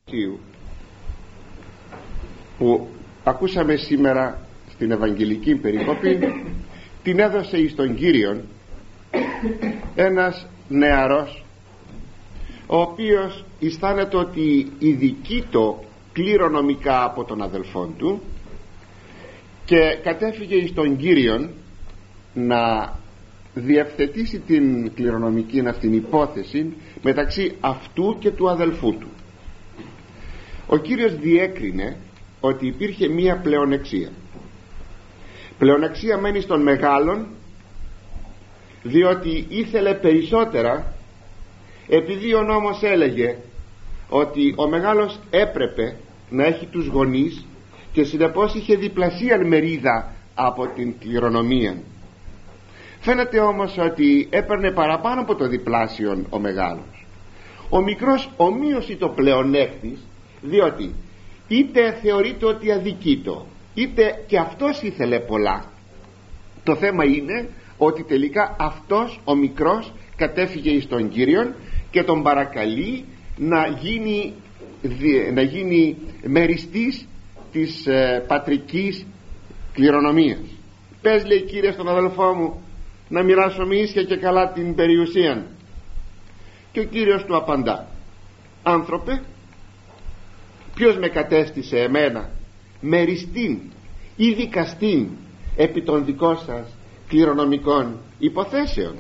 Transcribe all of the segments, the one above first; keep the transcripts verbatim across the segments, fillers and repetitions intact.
που ακούσαμε σήμερα στην Ευαγγελική περικοπή την έδωσε εις τον Κύριον ένας νεαρός, ο οποίος αισθάνεται ότι ειδικείτο κληρονομικά από τον αδελφόν του και κατέφυγε εις τον Κύριον να διευθετήσει την κληρονομική αυτήν υπόθεση μεταξύ αυτού και του αδελφού του. Ο Κύριος διέκρινε ότι υπήρχε μία πλεονεξία. Πλεονεξία μένει στον μεγάλον, διότι ήθελε περισσότερα, επειδή ο νόμος έλεγε ότι ο μεγάλος έπρεπε να έχει τους γονείς και συνεπώς είχε διπλασίαν μερίδα από την κληρονομία. Φαίνεται όμως ότι έπαιρνε παραπάνω από το διπλάσιον ο μεγάλος. Ο μικρός ομοίωσε το πλεονέκτης, διότι είτε θεωρείται ότι αδικείτο, είτε και αυτός ήθελε πολλά. Το θέμα είναι ότι τελικά αυτός ο μικρός κατέφυγε εις τον Κύριον και τον παρακαλεί να γίνει, να γίνει μεριστής της ε, πατρικής κληρονομίας. Πες, λέει, Κύριε, στον αδελφό μου να μοιράσω με ίσια και καλά την περιουσία. Και ο Κύριος του απαντά: άνθρωπε, ποιος με κατέστησε εμένα μεριστήν ή δικαστήν επί των δικών σας κληρονομικών υποθέσεων?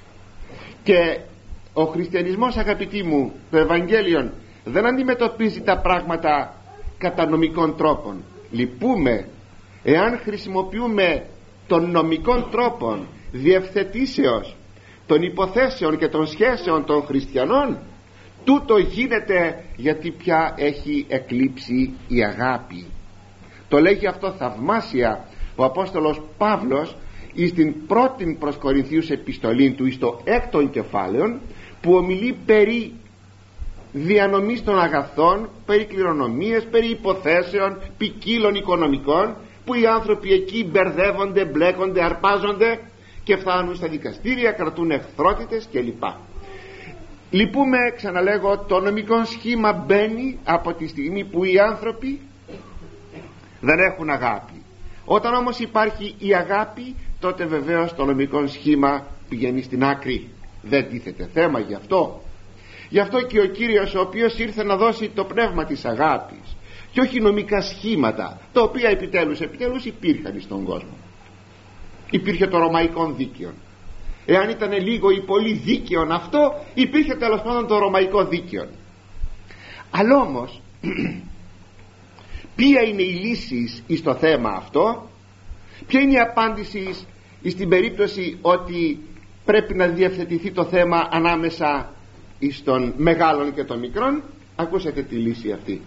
Και ο χριστιανισμός, αγαπητοί μου, το Ευαγγέλιο δεν αντιμετωπίζει τα πράγματα κατά νομικών τρόπων. Λυπούμε εάν χρησιμοποιούμε των νομικών τρόπων διευθετήσεως των υποθέσεων και των σχέσεων των χριστιανών. Τούτο γίνεται γιατί πια έχει εκλείψει η αγάπη. Το λέγει αυτό θαυμάσια ο Απόστολος Παύλος εις την πρώτη προς Κορινθίους επιστολή του, εις το έκτον κεφάλαιο, που ομιλεί περί διανομής των αγαθών, περί κληρονομίας, περί υποθέσεων ποικίλων οικονομικών, που οι άνθρωποι εκεί μπερδεύονται, μπλέκονται, αρπάζονται και φτάνουν στα δικαστήρια, κρατούν εχθρότητες κλπ. Λυπούμε, ξαναλέγω, το νομικό σχήμα μπαίνει από τη στιγμή που οι άνθρωποι δεν έχουν αγάπη. Όταν όμως υπάρχει η αγάπη, τότε βεβαίως το νομικό σχήμα πηγαίνει στην άκρη. Δεν τίθεται θέμα γι' αυτό. Γι' αυτό και ο Κύριος, ο οποίος ήρθε να δώσει το πνεύμα της αγάπης και όχι νομικά σχήματα, τα οποία επιτέλους επιτέλους υπήρχαν στον κόσμο. Υπήρχε το ρωμαϊκό δίκαιο. Εάν ήταν λίγο ή πολύ δίκαιο αυτό, υπήρχε τέλος πάντων το ρωμαϊκό δίκαιο. Αλλά όμως ποια είναι η λύση στο θέμα αυτό? Ποια είναι η απάντηση στην περίπτωση ότι πρέπει να διευθετηθεί το θέμα ανάμεσα στον μεγάλον και τον μικρόν? Ακούσατε τη λύση αυτή.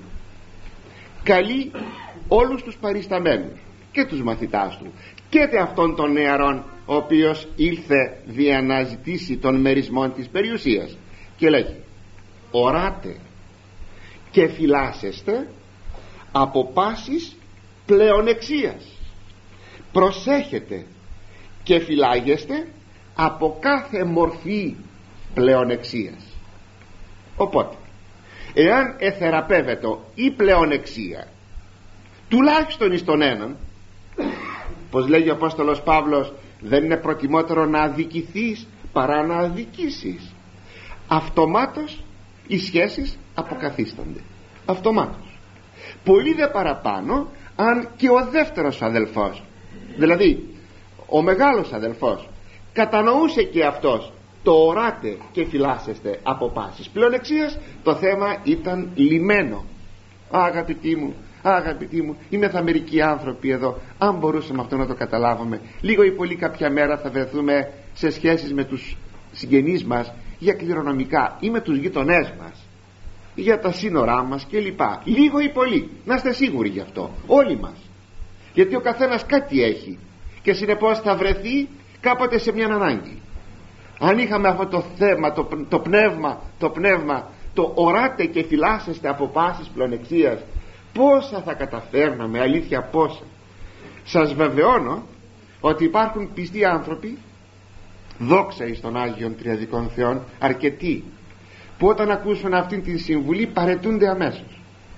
Καλεί όλους τους παρισταμένους και τους μαθητάς του και αυτόν τον νεαρόν, ο οποίος ήλθε δια να ζητήσει τον μερισμό της περιουσίας, και λέγει: οράτε και φυλάσσεστε από πάσης πλεονεξίας, προσέχετε και φυλάγεστε από κάθε μορφή πλεονεξίας. Οπότε εάν εθεραπεύεται η πλεονεξία τουλάχιστον εις τον έναν, πως λέγει ο Απόστολος Παύλος, δεν είναι προτιμότερο να αδικηθείς παρά να αδικήσεις? Αυτομάτως οι σχέσεις αποκαθίστανται. Αυτομάτως. Πολύ δε παραπάνω αν και ο δεύτερος αδελφός, δηλαδή ο μεγάλος αδελφός, κατανοούσε και αυτός το οράτε και φυλάσσεστε από πάσης πλεονεξίας, το θέμα ήταν λυμένο. Αγαπητοί μου, αγαπητοί μου, είμαστε μερικοί άνθρωποι εδώ, αν μπορούσαμε αυτό να το καταλάβουμε, λίγο ή πολύ κάποια μέρα θα βρεθούμε σε σχέσεις με τους συγγενείς μας για κληρονομικά ή με τους γειτονές μας, για τα σύνορά μας κλπ. Λίγο ή πολύ, να είστε σίγουροι γι' αυτό, όλοι μας, γιατί ο καθένας κάτι έχει και συνεπώς θα βρεθεί κάποτε σε μια ανάγκη. Αν είχαμε αυτό το θέμα, το, το πνεύμα, το πνεύμα, το οράτε και φυλάσσεστε από πάσης πλεονεξίας, πόσα θα καταφέρναμε, αλήθεια πόσα. Σας βεβαιώνω ότι υπάρχουν πιστοί άνθρωποι, δόξα εις των Άγιων Τριαδικών Θεών, αρκετοί, που όταν ακούσουν αυτήν την συμβουλή παρετούνται αμέσως.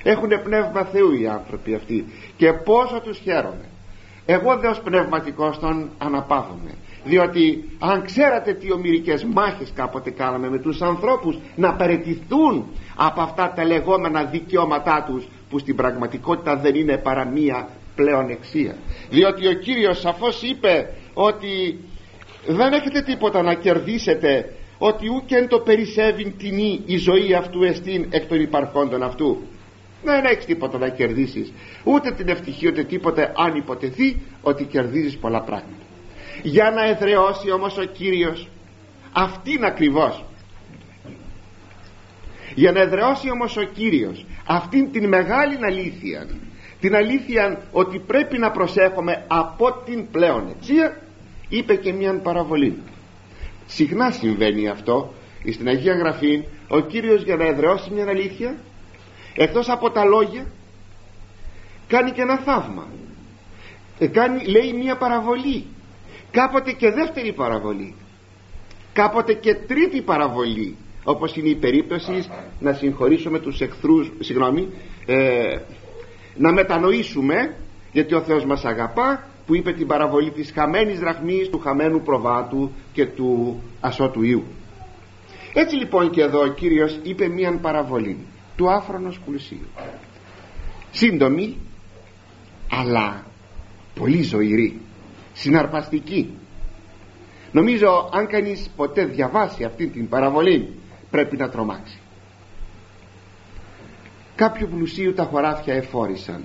Έχουν πνεύμα Θεού οι άνθρωποι αυτοί, και πόσο τους χαίρομαι. Εγώ δε ως πνευματικός τον αναπαύομαι, διότι αν ξέρατε τι ομηρικές μάχες κάποτε κάναμε με τους ανθρώπους να παραιτηθούν από αυτά τα λεγόμενα δικαιώματά τους, που στην πραγματικότητα δεν είναι παρά μία πλεονεξία. Διότι ο Κύριος σαφώς είπε ότι δεν έχετε τίποτα να κερδίσετε, ότι ούκ εν το περισσεύειν τιμή η ζωή αυτού εστίν εκ των υπαρχόντων αυτού. Δεν έχεις τίποτα να κερδίσεις, ούτε την ευτυχία ούτε τίποτε, αν υποτεθεί ότι κερδίζεις πολλά πράγματα. Για να εδραιώσει όμως ο Κύριος αυτήν ακριβώς, για να εδραιώσει όμως ο Κύριος αυτήν την μεγάλη αλήθεια, την αλήθεια ότι πρέπει να προσέχουμε από την πλεονεξία, είπε και μιαν παραβολή. Συχνά συμβαίνει αυτό στην Αγία Γραφή. Ο Κύριος, για να εδραιώσει μια αλήθεια, εκτός από τα λόγια, κάνει και ένα θαύμα. ε, κάνει, λέει μια παραβολή, κάποτε και δεύτερη παραβολή, κάποτε και τρίτη παραβολή, όπως είναι η περίπτωση να συγχωρήσουμε τους εχθρούς, συγγνώμη, ε, να μετανοήσουμε, γιατί ο Θεός μας αγαπά, που είπε την παραβολή της χαμένης δραχμής, του χαμένου προβάτου και του ασώτου ιού. Έτσι λοιπόν και εδώ ο Κύριος είπε μίαν παραβολή του άφρονος πλουσίου, σύντομη αλλά πολύ ζωηρή, συναρπαστική. Νομίζω αν κανείς ποτέ διαβάσει αυτή την παραβολή πρέπει να τρομάξει. Κάποιου πλουσίου τα χωράφια εφόρησαν.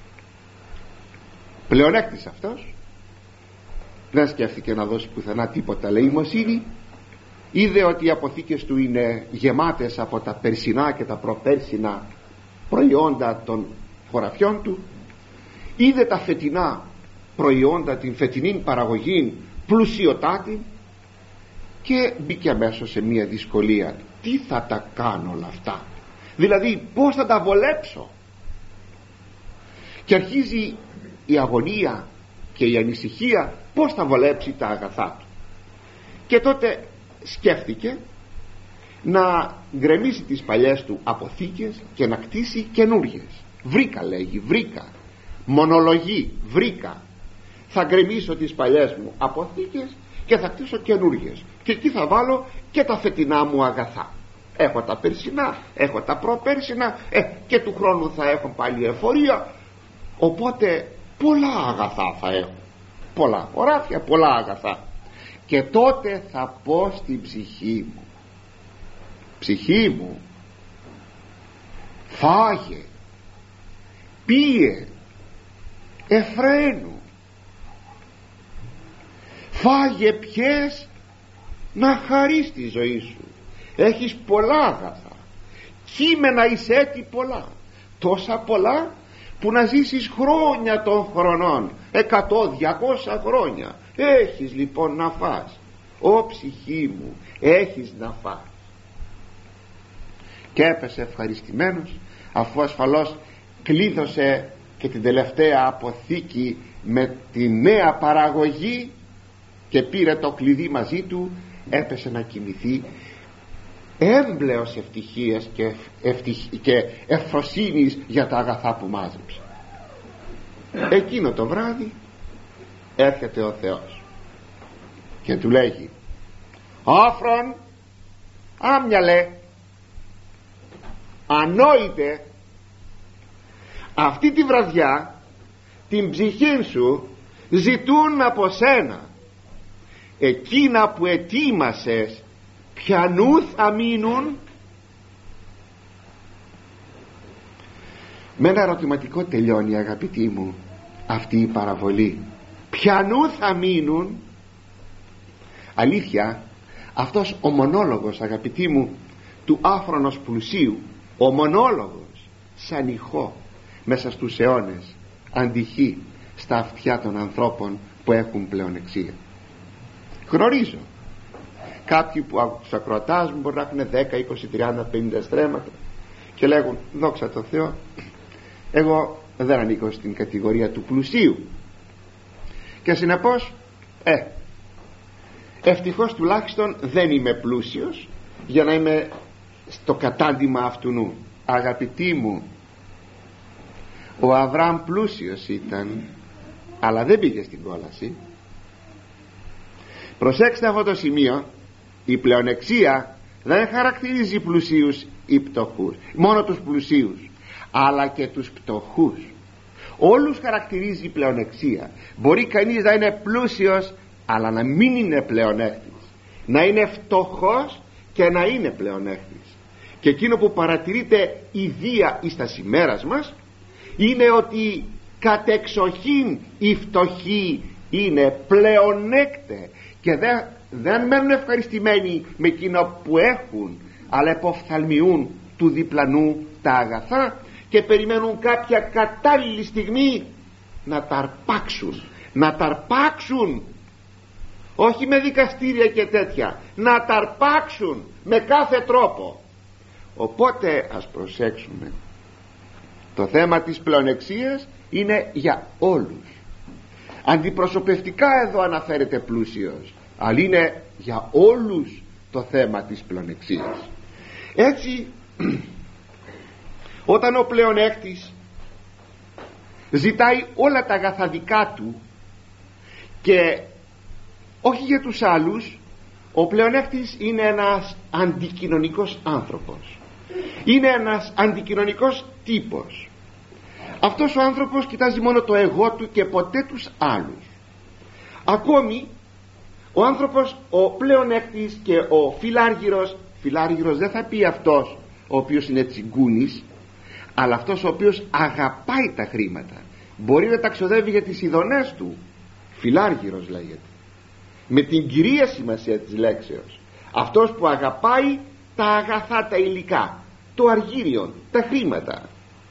Πλεονέκτης αυτός, δεν σκέφτηκε να δώσει πουθενά τίποτα λαιμοσύνη. Είδε ότι οι αποθήκες του είναι γεμάτες από τα περσινά και τα προπέρσινα προϊόντα των χωραφιών του. Είδε τα φετινά προϊόντα, την φετινή παραγωγή πλουσιοτάτη, και μπήκε αμέσως σε μια δυσκολία. Τι θα τα κάνω όλα αυτά, δηλαδή πως θα τα βολέψω? Και αρχίζει η αγωνία και η ανησυχία πως θα βολέψει τα αγαθά του. Και τότε σκέφτηκε να γκρεμίσει τις παλιές του αποθήκες και να κτίσει καινούριες. Βρήκα, λέγει, βρήκα, μονολογεί, βρήκα. Θα γκρεμίσω τις παλιές μου αποθήκες και θα κτίσω καινούριες, και εκεί θα βάλω και τα φετινά μου αγαθά. Έχω τα περσινά, έχω τα προπέρσινα, ε, και του χρόνου θα έχω πάλι εφορία, οπότε πολλά αγαθά θα έχω, πολλά χωράφια, πολλά αγαθά. Και τότε θα πω στην ψυχή μου, ψυχή μου, φάγε, πίε, εφραίνου, φάγε, πιες, να χαρείς τη ζωή σου. Έχεις πολλά αγαθά, κείμενα εισέτη πολλά, τόσα πολλά που να ζήσεις χρόνια των χρονών, εκατό, διακόσια χρόνια. Έχεις λοιπόν να φας, ω ψυχή μου, έχεις να φας. Και έπεσε ευχαριστημένος, αφού ασφαλώς κλείδωσε και την τελευταία αποθήκη με τη νέα παραγωγή και πήρε το κλειδί μαζί του, έπεσε να κοιμηθεί έμπλεος ευτυχίας και, ευτυχ... και ευφροσύνης για τα αγαθά που μάζεψε. Εκείνο το βράδυ έρχεται ο Θεός και του λέγει: άφρον, άμυαλε, ανόητε, αυτή τη βραδιά την ψυχή σου ζητούν από σένα εκείνα που ετοίμασες, ποιανού θα μείνουν? Με ένα ερωτηματικό τελειώνει, αγαπητοί μου, αυτή η παραβολή. Ποιανού θα μείνουν? Αλήθεια, αυτός ο μονόλογος, αγαπητοί μου, του άφρονος πλουσίου, ο μονόλογος σαν ηχό μέσα στους αιώνες αντυχεί στα αυτιά των ανθρώπων που έχουν πλεονεξία. Γνωρίζω κάποιοι που τους ακροατάς μου μπορεί να έχουν δέκα, είκοσι, τριάντα, πενήντα στρέμματα και λέγουν: δόξα τω Θεώ, εγώ δεν ανήκω στην κατηγορία του πλουσίου, και συνεπώς ε, ευτυχώς τουλάχιστον δεν είμαι πλούσιος για να είμαι στο κατάντημα αυτού νου. Αγαπητοί μου, Ο Αβραάμ πλούσιος ήταν, αλλά δεν πήγε στην κόλαση. Προσέξτε αυτό το σημείο. Η πλεονεξία δεν χαρακτηρίζει πλουσίους ή πτωχούς, μόνο τους πλουσίους, αλλά και τους πτωχούς. Όλους χαρακτηρίζει η πλεονεξία. Μπορεί κανείς να είναι πλούσιος αλλά να μην είναι πλεονέκτης, να είναι φτωχός και να είναι πλεονέκτης. Και εκείνο που παρατηρείται ιδία εις τα ημέρας μας είναι ότι κατεξοχήν οι φτωχοί είναι πλεονέκτε και δεν, δεν μένουν ευχαριστημένοι με εκείνο που έχουν, αλλά εποφθαλμιούν του διπλανού τα αγαθά και περιμένουν κάποια κατάλληλη στιγμή να τα αρπάξουν, να τα αρπάξουν, όχι με δικαστήρια και τέτοια, να τα αρπάξουν με κάθε τρόπο. Οπότε ας προσέξουμε, το θέμα της πλεονεξίας είναι για όλους. Αντιπροσωπευτικά εδώ αναφέρεται πλούσιος, αλλά είναι για όλους το θέμα της πλεονεξίας. Έτσι όταν ο πλεονέκτης ζητάει όλα τα αγαθά δικά του και όχι για τους άλλους, ο πλεονέκτης είναι ένας αντικοινωνικός άνθρωπος, είναι ένας αντικοινωνικός τύπος. Αυτός ο άνθρωπος κοιτάζει μόνο το εγώ του και ποτέ τους άλλους. Ακόμη ο άνθρωπος, ο πλεονέκτης και ο φιλάργυρος, φιλάργυρος δεν θα πει αυτός ο οποίος είναι τσιγκούνης, αλλά αυτός ο οποίος αγαπάει τα χρήματα, μπορεί να τα ξοδεύει για τις ειδονές του, φιλάργυρος λέγεται, με την κυρία σημασία της λέξεως. Αυτός που αγαπάει τα αγαθά, τα υλικά, το αργύριο, τα χρήματα.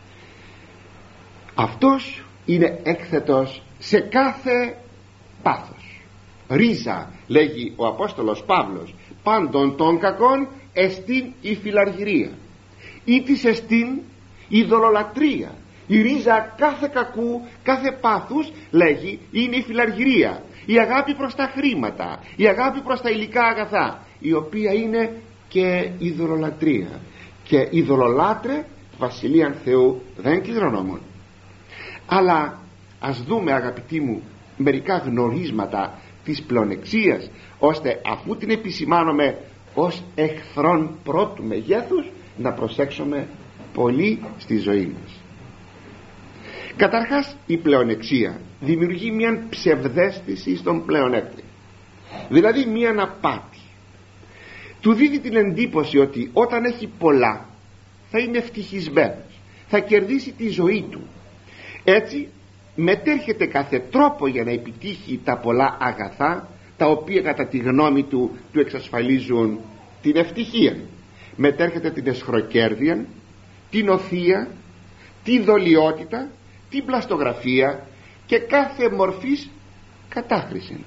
Αυτός είναι έκθετος σε κάθε πάθος. Ρίζα, λέγει ο Απόστολος Παύλος, πάντων των κακών εστίν η φιλαργυρία, ή της εστίν η δολολατρεία. Η ρίζα κάθε κακού, κάθε πάθους, λέγει, είναι η φιλαργυρία, η αγάπη προς τα χρήματα, η αγάπη προς τα υλικά αγαθά, η οποία είναι και η δολολατρεία. Και οι δολολάτρε βασιλείαν Θεού δεν κληρονομούν. Αλλά ας δούμε, αγαπητοί μου, μερικά γνωρίσματα της πλεονεξίας, ώστε αφού την επισημάνομαι ως εχθρόν πρώτου μεγέθους, να προσέξουμε πολύ στη ζωή μας. Καταρχάς, η πλεονεξία δημιουργεί μια ψευδαίσθηση στον πλεονέκτη, δηλαδή μια απάτη. Του δίδει την εντύπωση ότι όταν έχει πολλά θα είναι ευτυχισμένος, θα κερδίσει τη ζωή του. Έτσι μετέρχεται κάθε τρόπο για να επιτύχει τα πολλά αγαθά, τα οποία κατά τη γνώμη του του εξασφαλίζουν την ευτυχία. Μετέρχεται την εσχροκέρδεια, την οθεία, τη δολιότητα, την πλαστογραφία και κάθε μορφής κατάχρηση.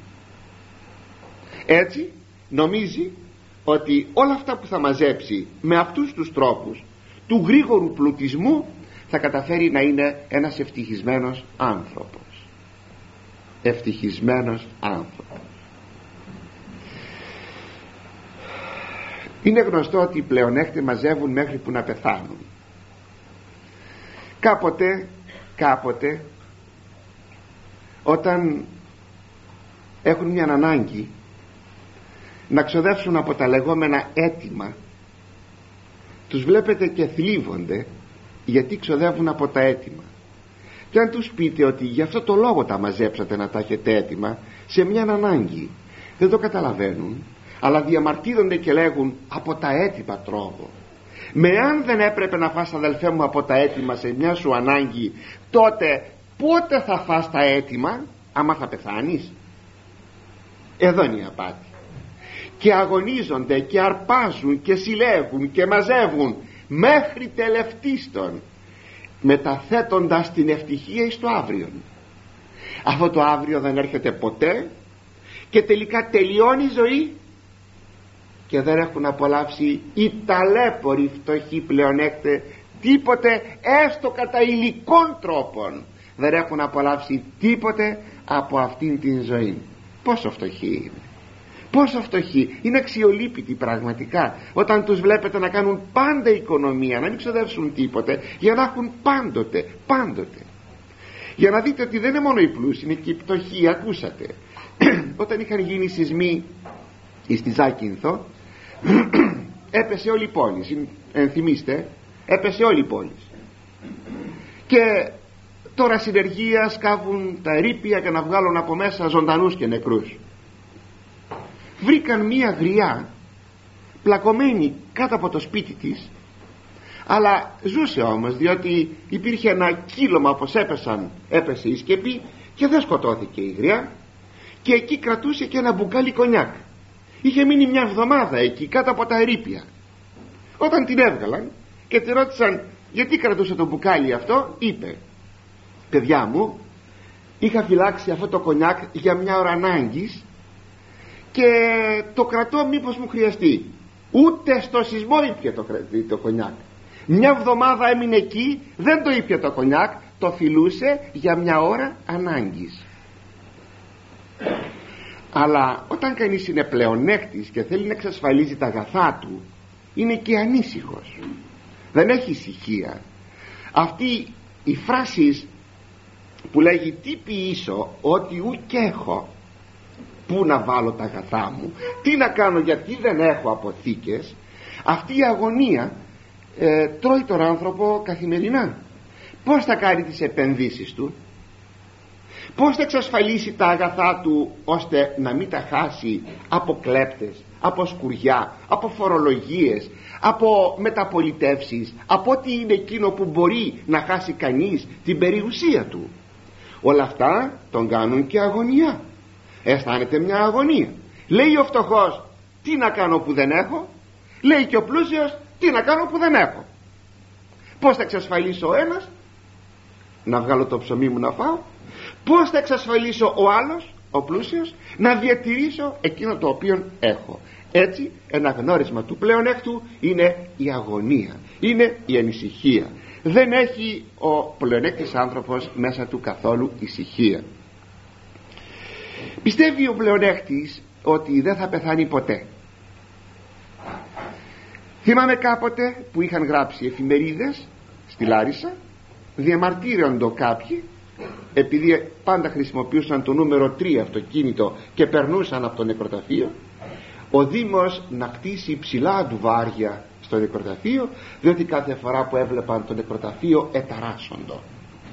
Έτσι νομίζει ότι όλα αυτά που θα μαζέψει με αυτούς τους τρόπους του γρήγορου πλουτισμού θα καταφέρει να είναι ένας ευτυχισμένος άνθρωπος. Ευτυχισμένος άνθρωπος. Είναι γνωστό ότι οι πλεονέκτες μαζεύουν μέχρι που να πεθάνουν. Κάποτε, κάποτε όταν έχουν μια ανάγκη να ξοδεύσουν από τα λεγόμενα έτοιμα, τους βλέπετε και θλίβονται γιατί ξοδεύουν από τα έτοιμα. Και αν τους πείτε ότι γι' αυτό το λόγο τα μαζέψατε να τα έχετε έτοιμα, σε μια ανάγκη, δεν το καταλαβαίνουν, αλλά διαμαρτύρονται και λέγουν από τα έτοιμα τρώγω. Με αν δεν έπρεπε να φας, αδελφέ μου, από τα έτοιμα σε μια σου ανάγκη, τότε πότε θα φας τα έτοιμα, άμα θα πεθάνεις? Εδώ είναι η απάτη. Και αγωνίζονται και αρπάζουν και συλλέγουν και μαζεύουν μέχρι τελευτίστων, μεταθέτοντας την ευτυχία εις το αύριο. Αυτό το αύριο δεν έρχεται ποτέ και τελικά τελειώνει η ζωή και δεν έχουν απολαύσει οι ταλέποροι φτωχοί πλεονέκτε τίποτε, έστω κατά υλικών τρόπων δεν έχουν απολαύσει τίποτε από αυτήν την ζωή. Πόσο φτωχοί είναι, πόσο φτωχοί είναι, αξιολύπητοι πραγματικά όταν τους βλέπετε να κάνουν πάντα οικονομία, να μην ξοδεύσουν τίποτε για να έχουν πάντοτε, πάντοτε. για να δείτε ότι δεν είναι μόνο οι πλούσιοι, είναι και οι πτωχοί. Ακούσατε όταν είχαν γίνει σεισμοί στη Ζάκυνθο, έπεσε όλη η πόλη, ενθυμίστε, έπεσε όλη η πόλη, και τώρα συνεργεία σκάβουν τα ερείπια για να βγάλουν από μέσα ζωντανούς και νεκρούς. Βρήκαν μία γριά πλακωμένη κάτω από το σπίτι της, αλλά ζούσε όμως, διότι υπήρχε ένα κύλωμα, όπως έπεσαν, έπεσε η σκεπή και δεν σκοτώθηκε η γριά, και εκεί κρατούσε και ένα μπουκάλι κονιάκ. Είχε μείνει μια εβδομάδα εκεί κάτω από τα ερείπια. Όταν την έβγαλαν και τη ρώτησαν γιατί κρατούσε το μπουκάλι αυτό, είπε: παιδιά μου, είχα φυλάξει αυτό το κονιάκ για μια ώρα ανάγκης και το κρατώ μήπως μου χρειαστεί. Ούτε στο σεισμό ήπια το, το κονιάκ. Μια εβδομάδα έμεινε εκεί, δεν το ήπια το κονιάκ, το φιλούσε για μια ώρα ανάγκης. Αλλά όταν κανείς είναι πλεονέκτης και θέλει να εξασφαλίζει τα αγαθά του, είναι και ανήσυχος, δεν έχει ησυχία. Αυτή η φράση που λέγει τι ποιήσω ότι ουκ έχω, πού να βάλω τα αγαθά μου, τι να κάνω γιατί δεν έχω αποθήκες, αυτή η αγωνία ε, τρώει τον άνθρωπο καθημερινά. Πώς θα κάνει τις επενδύσεις του, πώς θα εξασφαλίσει τα αγαθά του ώστε να μην τα χάσει από κλέπτες, από σκουριά, από φορολογίες, από μεταπολιτεύσεις, από ό,τι είναι εκείνο που μπορεί να χάσει κανείς την περιουσία του. Όλα αυτά τον κάνουν και αγωνία. Αισθάνεται μια αγωνία. Λέει ο φτωχός τι να κάνω που δεν έχω, λέει και ο πλούσιος τι να κάνω που δεν έχω. Πώς θα εξασφαλίσω ο ένας να βγάλω το ψωμί μου να φάω, πώς θα εξασφαλίσω ο άλλος, ο πλούσιος, να διατηρήσω εκείνο το οποίο έχω. Έτσι ένα γνώρισμα του πλεονέκτου είναι η αγωνία, είναι η ανησυχία. Δεν έχει ο πλεονέκτης άνθρωπος μέσα του καθόλου ησυχία. Πιστεύει ο πλεονέκτης ότι δεν θα πεθάνει ποτέ. Θυμάμαι κάποτε που είχαν γράψει εφημερίδες στη Λάρισα, διαμαρτύρονται κάποιοι, επειδή πάντα χρησιμοποιούσαν το νούμερο τρία αυτοκίνητο και περνούσαν από το νεκροταφείο, ο Δήμος να κτίσει ψηλά ντουβάρια στο νεκροταφείο, διότι κάθε φορά που έβλεπαν το νεκροταφείο εταράσσοντο.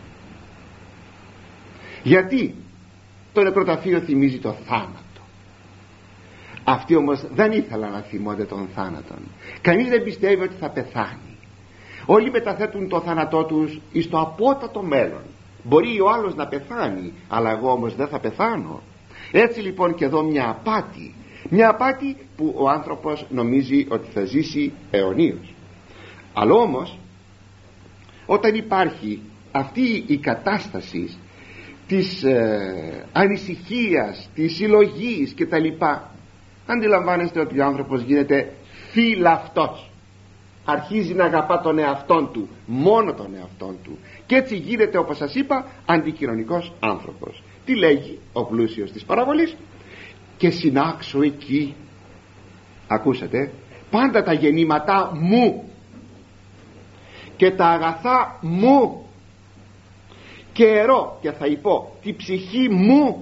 Γιατί το νεκροταφείο θυμίζει το θάνατο. Αυτοί όμως δεν ήθελαν να θυμώνται τον θάνατο. Κανείς δεν πιστεύει ότι θα πεθάνει. Όλοι μεταθέτουν το θάνατό τους εις το απότατο μέλλον. Μπορεί ο άλλος να πεθάνει, αλλά εγώ όμως δεν θα πεθάνω. Έτσι λοιπόν και εδώ μια απάτη, μια απάτη που ο άνθρωπος νομίζει ότι θα ζήσει αιωνίως. Αλλά όμως όταν υπάρχει αυτή η κατάσταση της ε, ανησυχίας, της συλλογής και τα λοιπά, αντιλαμβάνεστε ότι ο άνθρωπος γίνεται φύλαυτος, αρχίζει να αγαπά τον εαυτόν του, μόνο τον εαυτόν του, και έτσι γίνεται, όπως σας είπα, αντικοινωνικός άνθρωπος. Τι λέγει ο πλούσιος της παραβολής? Και συνάξω εκεί, ακούσατε, πάντα τα γεννήματά μου και τα αγαθά μου, και ερώ, και θα υπώ, τη ψυχή μου.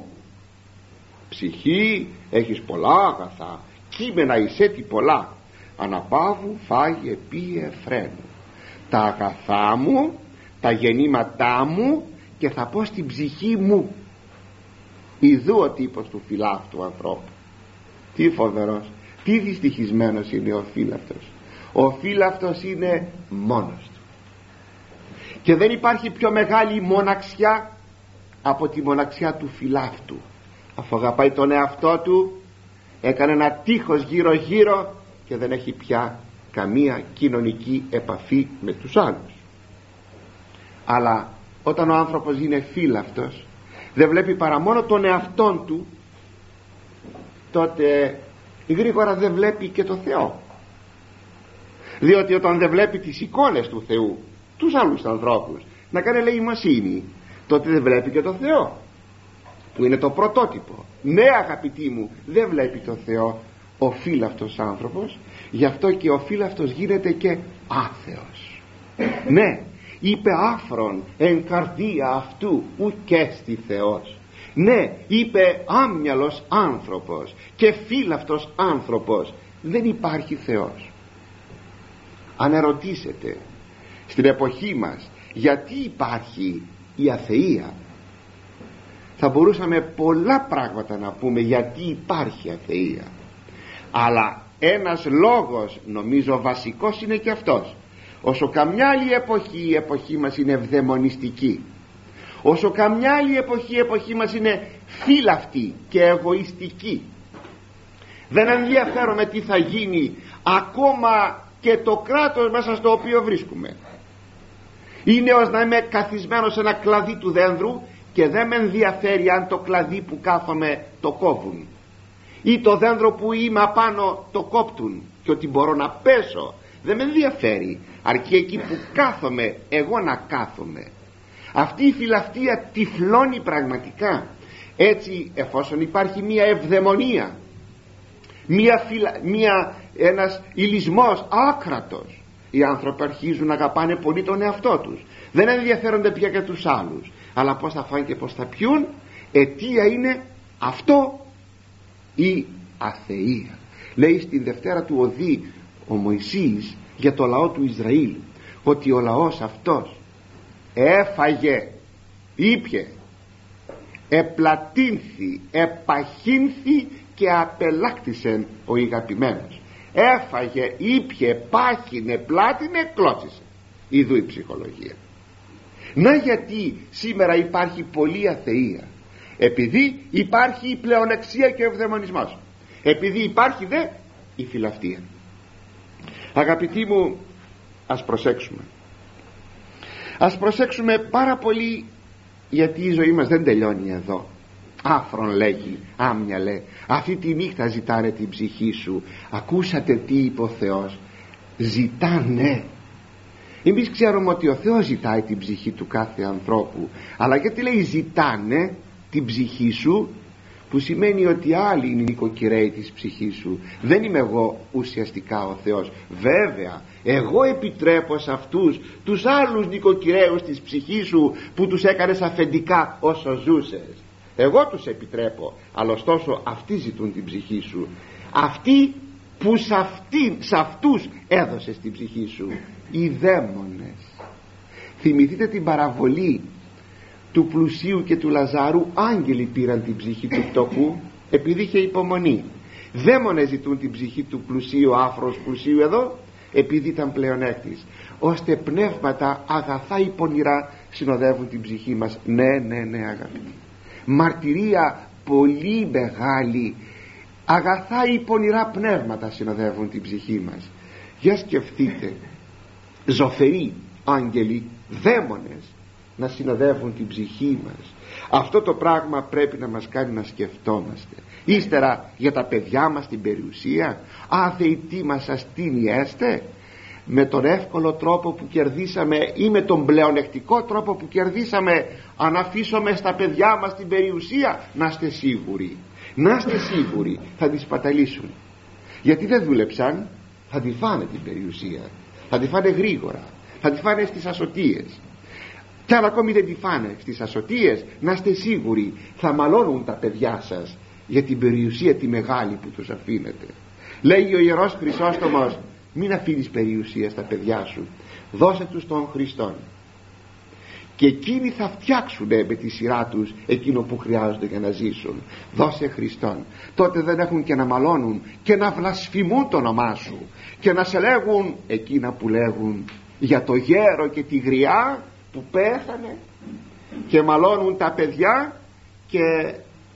Ψυχή, έχεις πολλά αγαθά, κείμενα εισέτη πολλά, αναπαύου φάγε πίε φρένου. Τα αγαθά μου, τα γεννήματά μου, και θα πω στην ψυχή μου. Ιδού ο τύπος του φυλάφτου ανθρώπου. Τι φοβερός, τι δυστυχισμένος είναι ο φύλαυτος. Ο φύλαυτος είναι μόνος του, και δεν υπάρχει πιο μεγάλη μοναξιά από τη μοναξιά του φυλάφτου. Αφού αγαπάει τον εαυτό του, έκανε ένα τείχος γύρω γύρω και δεν έχει πια καμία κοινωνική επαφή με τους άλλους. Αλλά όταν ο άνθρωπος είναι φύλαυτος, δεν βλέπει παρά μόνο τον εαυτόν του, τότε γρήγορα δεν βλέπει και το Θεό. Διότι όταν δεν βλέπει τις εικόνες του Θεού, τους άλλους ανθρώπους, να κάνει ελεημοσύνη, τότε δεν βλέπει και το Θεό, που είναι το πρωτότυπο. Ναι, αγαπητοί μου, δεν βλέπει το Θεό ο φύλαυτος άνθρωπος. Γι' αυτό και ο φύλαυτος γίνεται και άθεος. Ναι, είπε άφρον εν καρδία αυτού ουκέστη Θεός. Ναι, είπε άμυαλος άνθρωπος και φύλαυτος άνθρωπος, δεν υπάρχει Θεός. Αν ερωτήσετε στην εποχή μας γιατί υπάρχει η αθεία, θα μπορούσαμε πολλά πράγματα να πούμε γιατί υπάρχει αθεία, αλλά ένας λόγος νομίζω βασικός είναι και αυτός. Όσο καμιά άλλη εποχή η εποχή μας είναι ευδαιμονιστική, όσο καμιά άλλη εποχή η εποχή μας είναι φύλαυτη και εγωιστική, δεν ενδιαφέρομαι τι θα γίνει ακόμα και το κράτος μέσα στο οποίο βρίσκουμε. Είναι ως να είμαι καθισμένος σε ένα κλαδί του δένδρου και δεν με ενδιαφέρει αν το κλαδί που κάθομαι το κόβουν ή το δέντρο που είμαι απάνω το κόπτουν και ότι μπορώ να πέσω. Δεν με ενδιαφέρει, αρκεί εκεί που κάθομαι εγώ να κάθομαι. Αυτή η φιλαυτία τυφλώνει πραγματικά. Έτσι, εφόσον υπάρχει μια ευδαιμονία, μια φυλα... μια... ένας ηλισμός άκρατος, οι άνθρωποι αρχίζουν να αγαπάνε πολύ τον εαυτό τους, δεν ενδιαφέρονται πια για τους άλλους, αλλά πως θα φάνε και πως θα πιούν. Αιτία είναι αυτό, η αθεία. Λέει στην Δευτέρα του Οδύ ο Μωυσής για το λαό του Ισραήλ ότι ο λαός αυτός έφαγε, ήπιε, επλατύνθη, επαχύνθη και απελάκτησε ο αγαπημένος. Έφαγε, ήπιε, πάχυνε, πλάτινε, κλώτσισε. Ιδού η ψυχολογία. Να γιατί σήμερα υπάρχει πολλή αθεία, επειδή υπάρχει η πλεονεξία και ο ευδαιμονισμός, επειδή υπάρχει δε η φιλαυτία. Αγαπητοί μου, ας προσέξουμε ας προσέξουμε πάρα πολύ, γιατί η ζωή μας δεν τελειώνει εδώ. Άφρον λέγει, άμυαλε, αυτή τη νύχτα ζητάνε την ψυχή σου. Ακούσατε τι είπε ο Θεός? Ζητάνε. Εμείς ξέρουμε ότι ο Θεός ζητάει την ψυχή του κάθε ανθρώπου, αλλά γιατί λέει ζητάνε την ψυχή σου, που σημαίνει ότι άλλοι είναι οι νοικοκυρέοι της ψυχής σου. Δεν είμαι εγώ ουσιαστικά ο Θεός. Βέβαια εγώ επιτρέπω σε αυτούς τους άλλους νοικοκυρέους της ψυχής σου που τους έκανες αφεντικά όσο ζούσες, εγώ τους επιτρέπω, αλλά ωστόσο αυτοί ζητούν την ψυχή σου, αυτοί που σε, αυτοί, σε αυτούς έδωσες την ψυχή σου, οι δαίμονες. Θυμηθείτε την παραβολή του πλουσίου και του Λαζάρου. Άγγελοι πήραν την ψυχή του φτωχού επειδή είχε υπομονή. Δαίμονες ζητούν την ψυχή του πλουσίου, άφρος πλουσίου εδώ, επειδή ήταν πλεονέκτης. Ώστε πνεύματα αγαθά ή πονηρά συνοδεύουν την ψυχή μας. Ναι, ναι, ναι αγαπητοί, μαρτυρία πολύ μεγάλη. Αγαθά ή πονηρά πνεύματα συνοδεύουν την ψυχή μας. Για σκεφτείτε, ζωφεροί άγγελοι, δαίμονες να συνοδεύουν την ψυχή μας. Αυτό το πράγμα πρέπει να μας κάνει να σκεφτόμαστε. Ύστερα για τα παιδιά μας την περιουσία, άθεοι μας αστήνοι έστε, με τον εύκολο τρόπο που κερδίσαμε ή με τον πλεονεκτικό τρόπο που κερδίσαμε, αν αφήσουμε στα παιδιά μας την περιουσία, να είστε σίγουροι, να είστε σίγουροι θα τη σπαταλήσουν. Γιατί δεν δούλεψαν, θα τη φάνε την περιουσία, θα τη φάνε γρήγορα, θα τη φάνε στις ασωτίες. Κι αν ακόμη δεν τη φάνε στις ασωτίες, να είστε σίγουροι θα μαλώνουν τα παιδιά σας για την περιουσία τη μεγάλη που τους αφήνετε. Λέει ο Ιερός Χρυσόστομος, μην αφήνεις περιουσία στα παιδιά σου, δώσε τους τον Χριστόν και εκείνοι θα φτιάξουν με τη σειρά τους εκείνο που χρειάζονται για να ζήσουν. Δώσε Χριστόν, τότε δεν έχουν και να μαλώνουν και να βλασφημούν το όνομά σου και να σε λέγουν εκείνα που λέγουν για το γέρο και τη γριά που πέθανε, και μαλώνουν τα παιδιά και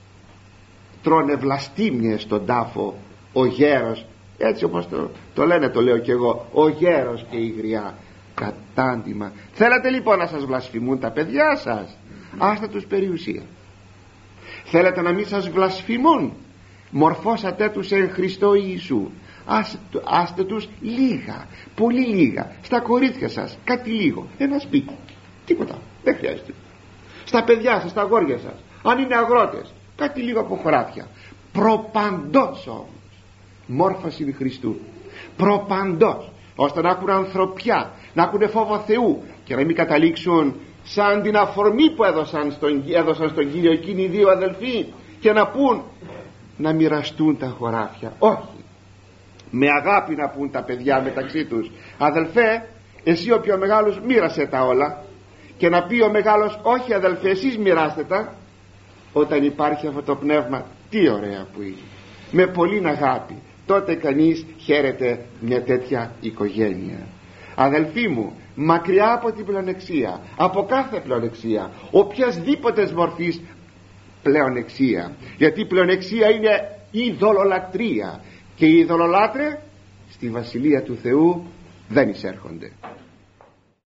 τρώνε βλαστήμιες στον τάφο ο γέρος, έτσι όπως το, το λένε, το λέω και εγώ, ο γέρος και η γριά. Κατάντημα. Θέλετε λοιπόν να σας βλασφημούν τα παιδιά σας, άστε τους περιουσία. Θέλετε να μην σας βλασφημούν, μορφώσατε τους εν Χριστώ Ιησού, άστε, άστε τους λίγα, πολύ λίγα. Στα κορίτσια σας κάτι λίγο, ένα σπίτι, τίποτα, δεν χρειάζεται. Στα παιδιά σας, στα αγόρια σας, αν είναι αγρότες, κάτι λίγο από χωράφια. Προπαντός όμως μόρφωση Χριστού, προπαντός, ώστε να έχουν ανθρωπιά, να έχουν φόβο Θεού και να μην καταλήξουν σαν την αφορμή που έδωσαν στον, έδωσαν στον Κύριο εκείνοι οι δύο αδελφοί και να πούν, να μοιραστούν τα χωράφια. Όχι, με αγάπη να πούν τα παιδιά μεταξύ τους, αδελφέ, εσύ ο πιο μεγάλος μοίρασε τα όλα, και να πει ο μεγάλος, όχι αδελφέ, εσείς μοιράστε τα. Όταν υπάρχει αυτό το πνεύμα, τι ωραία που είναι, με πολλή αγάπη, τότε κανείς χαίρεται μια τέτοια οικογένεια. Αδελφοί μου, μακριά από την πλεονεξία, από κάθε πλεονεξία, οποιασδήποτε μορφής πλεονεξία, γιατί η πλεονεξία είναι ειδωλολατρία και οι ειδωλολάτρες στη βασιλεία του Θεού δεν εισέρχονται.